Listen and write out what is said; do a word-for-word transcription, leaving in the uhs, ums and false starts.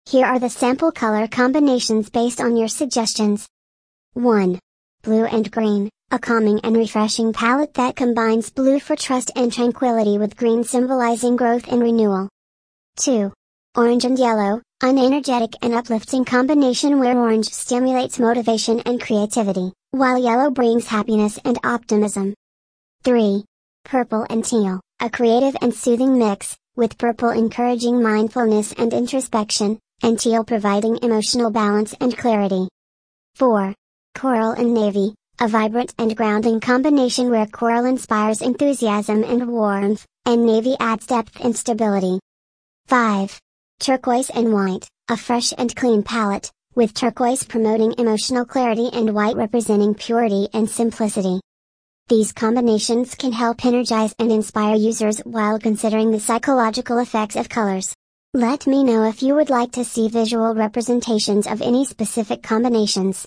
Here are the sample color combinations based on your suggestions. one. Blue and green, a calming and refreshing palette that combines blue for trust and tranquility with green symbolizing growth and renewal. two. Orange and yellow, an energetic and uplifting combination where orange stimulates motivation and creativity, while yellow brings happiness and optimism. three. Purple and teal, a creative and soothing mix, with purple encouraging mindfulness and introspection, and teal providing emotional balance and clarity. four. Coral and navy, a vibrant and grounding combination where coral inspires enthusiasm and warmth, and navy adds depth and stability. five. Turquoise and white, a fresh and clean palette, with turquoise promoting emotional clarity and white representing purity and simplicity. These combinations can help energize and inspire users while considering the psychological effects of colors. Let me know if you would like to see visual representations of any specific combinations.